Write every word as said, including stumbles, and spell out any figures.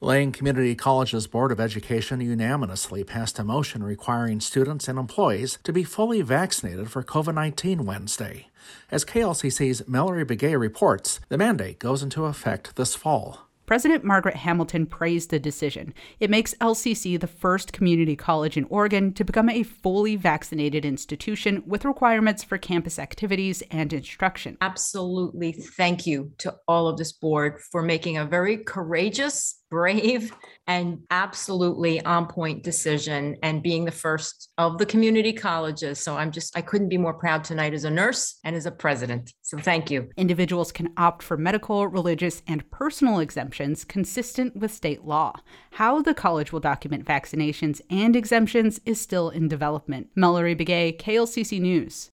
Lane Community College's Board of Education unanimously passed a motion requiring students and employees to be fully vaccinated for covid nineteen Wednesday. As K L C C's Mallory Begay reports, the mandate goes into effect this fall. President Margaret Hamilton praised the decision. It makes L C C the first community college in Oregon to become a fully vaccinated institution with requirements for campus activities and instruction. Absolutely. Thank you to all of this board for making a very courageous, brave, and absolutely on-point decision and being the first of the community colleges. So I'm just, I couldn't be more proud tonight as a nurse and as a president. So thank you. Individuals can opt for medical, religious, and personal exemptions consistent with state law. How the college will document vaccinations and exemptions is still in development. Mallory Begay, K L C C News.